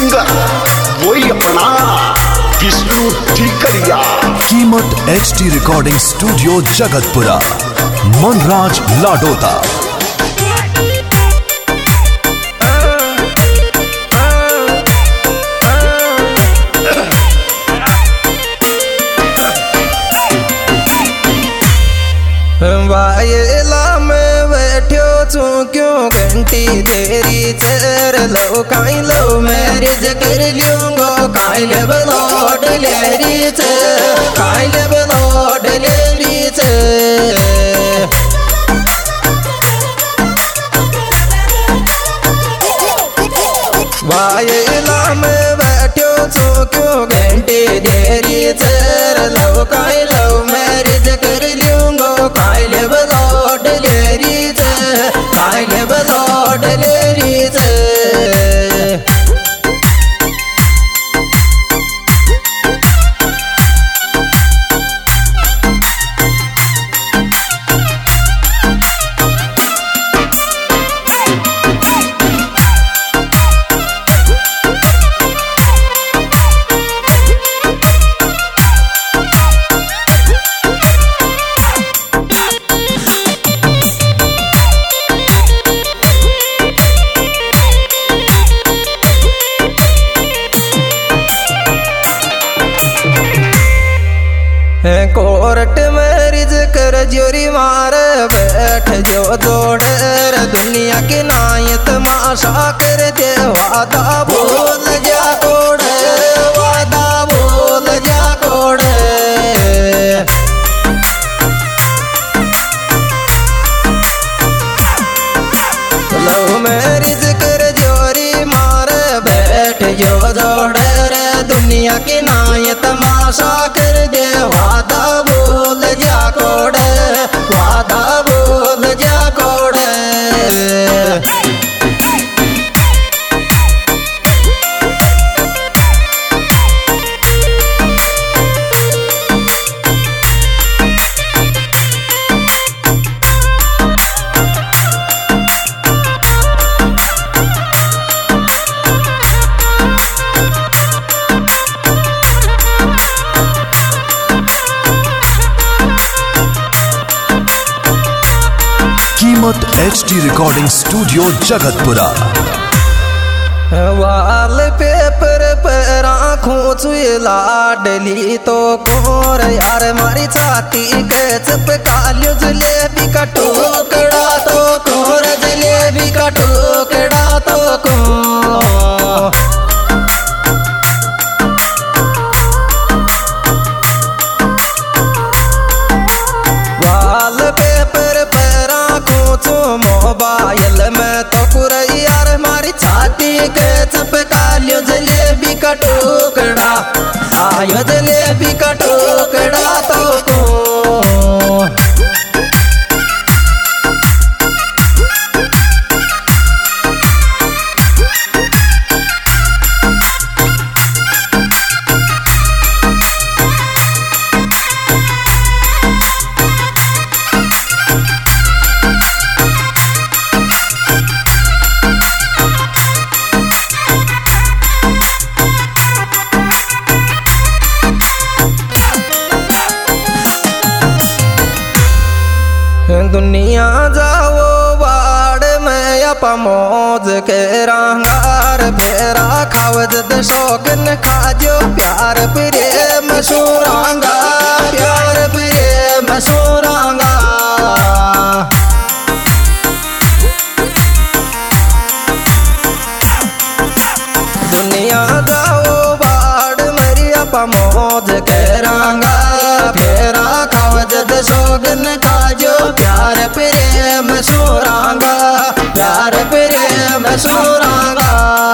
Singer वही अपना विष्णु ठीकरिया। कीमत HD recording studio Jagatpura, Manraj Ladota. वायला में बैठो छू क्यों घंटी देरी चर लो काई लो मैरिज कर लूंगो काई ले बलोड लेरी चर काई ले बलोड लेरी चर। वायला में बैठो छू क्यों घंटी देरी चर लो काई लो मैरिज कर लूंगो काई ले बलोड लेरी चर काई ले बलोड लेरी चर। कोर्ट मैरिज कर जोरी मार बैठ जो जोड़र दुनिया के नाय तमाशा कर दे वादा बोल जा कोड़ वादा बोल जा कोड़। लव मैरिज कर जोरी मार बैठ जो जोड़र दुनिया के नाय तमाशा कर दे वादा बोल जा कोड़ वादा बोल जा कोड़। कीमत HD रिकॉर्डिंग स्टूडियो जगतपुरा। वाल पेपर पर आँखों चुए लाडली तो कोर यार मारी छाती के चपका लियो जलेबी का टुकड़ा तो कोर जलेबी का टुकड़ा तो को। वाल पेपर पर आँखों चो मोबाइल में तो कुरई यार मारी छाती के चपका लियो जलेबी का टुकड़ा आयो जलेबी का टुकड़ा तो को। दुनिया जाओ बाड़ में अपा मौज के रंगार फेरा खावज दे शौकन खाजो प्यार प्रेम सुरांगा प्यार प्रेम सुरांगा। दुनिया जाओ बाड़ मेरी अपा मौज के रंगा फेरा खावज दे शौकन खाजो प्यार प्रेम सुरांगा प्यार प्रेम सुरांगा।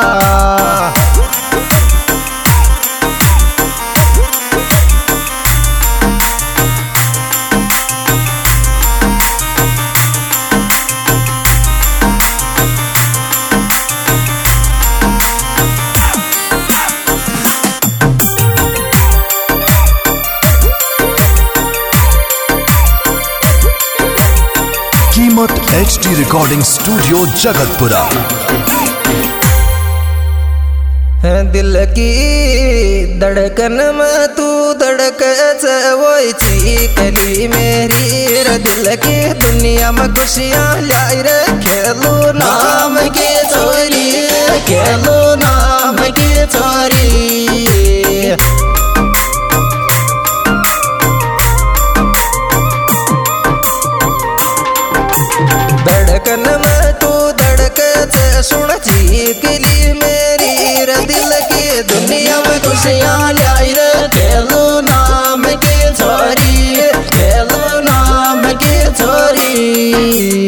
कीमत HD रिकॉर्डिंग स्टूडियो जगतपुरा। दिल की धड़कन में तू धड़क वही चीकली मेरी रे दिल की दुनिया में खुशियाँ लाई रे खेलो नाम की चोरी खेलो नाम की चोरी धड़कन में तू धड़क सुन चीकली मेरी रे दिल की दुनिया में खुशियाँ लाई रे खेलो नाम की छोरी खेलो नाम की छोरी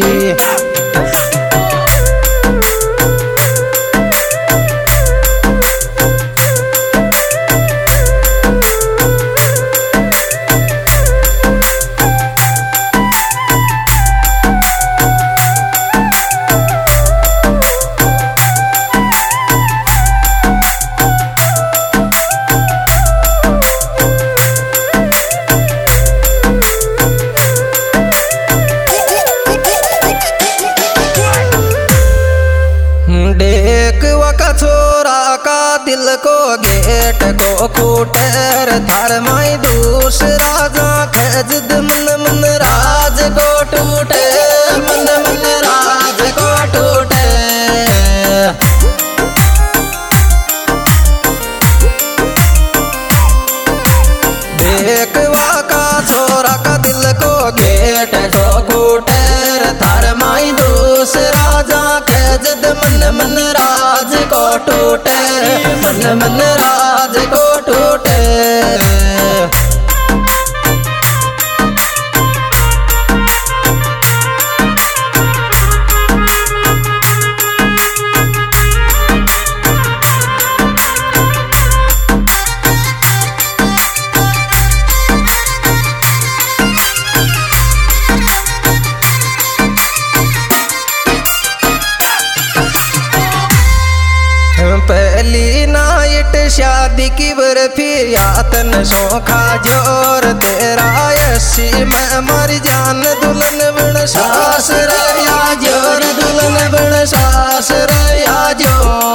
छोरा का दिल को गेट को खूटर थार माई दूसरा जा खजद मन मन राज को टूटे मन मन राज को टूटे देखवा का छोरा का दिल को गेट को खूटर थार माई दूसरा जा खजद मन मन राज को टूटे मन मन राज को टूटे पहली नाइट शादी की बर्फी यातन सोखा जोर तेरा यसी मैं मर जान दुल्हन बन सास रया जोर दुल्हन बन सास रया जो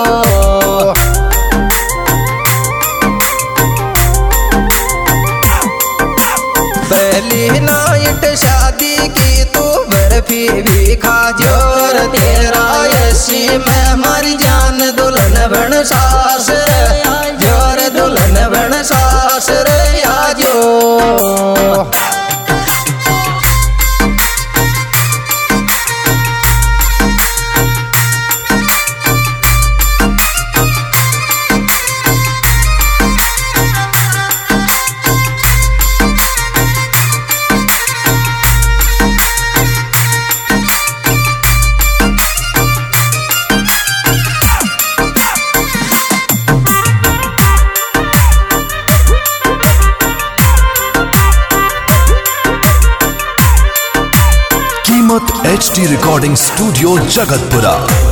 पहली नाइट शादी की तू बर्फी भी खा जोर तेरा यसी मैं मर जान दुल्हन बन सास जोर दुल्हन बन सास रया जो HD recording studio Jagatpura.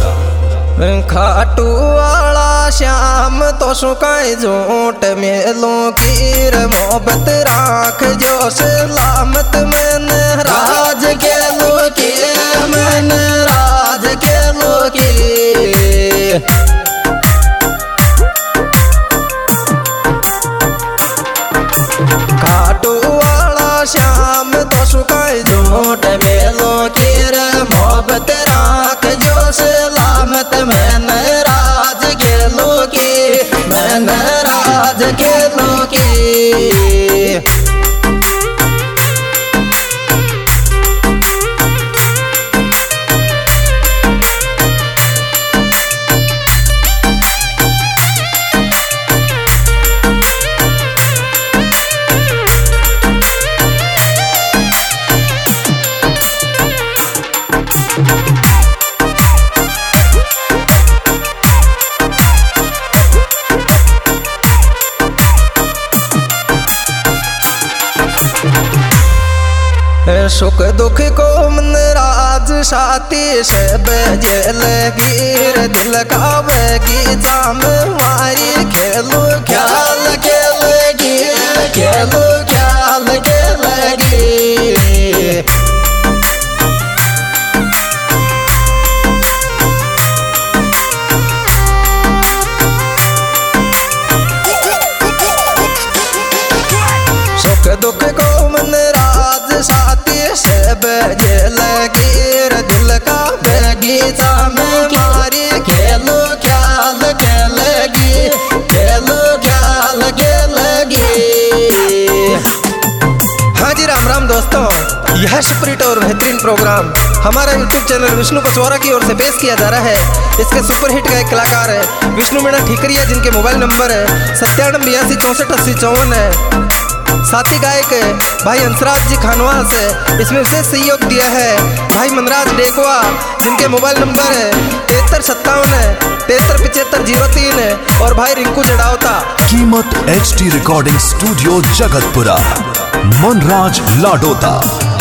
Khatu वाला श्याम तो सुकाई झूठ मेलों की मोहब्बत राख जो सलामत मन राज के लो की मन राज के लो की खाटू वाला श्याम तो सुकाई झूठ मेलों की मोहब्बत राख जो सलामत मैन राज के लोगी मैन राज के लोगी सुख दुख को मन राज साथी सब जेल वीर दिल का बगी जाम मारी खेलो ख्याल के लगी खेलो ख्याल के लगी बजे लगी रे दिल का बगीचा में मारी खेलो ख्याल के लगी, खेलो ख्याल के लगी। हाँ जी राम राम दोस्तों, यह सुपरहिट और बेहतरीन प्रोग्राम हमारा यूट्यूब चैनल विष्णु पचौरा की ओर से पेश किया जा रहा है। इसके सुपरहिट का एक कलाकार है विष्णु मीणा ठीकरिया, जिनके मोबाइल नंबर है 9782648054 है। साथी गायक भाई हंसराज जी खानवास है। इसमें विशेष सहयोग दिया है भाई मनराज डेकवा, जिनके मोबाइल नंबर है 7357 737503 है, और भाई रिंकू जड़ावता। कीमत HD recording studio Jagatpura, Manraj Ladota.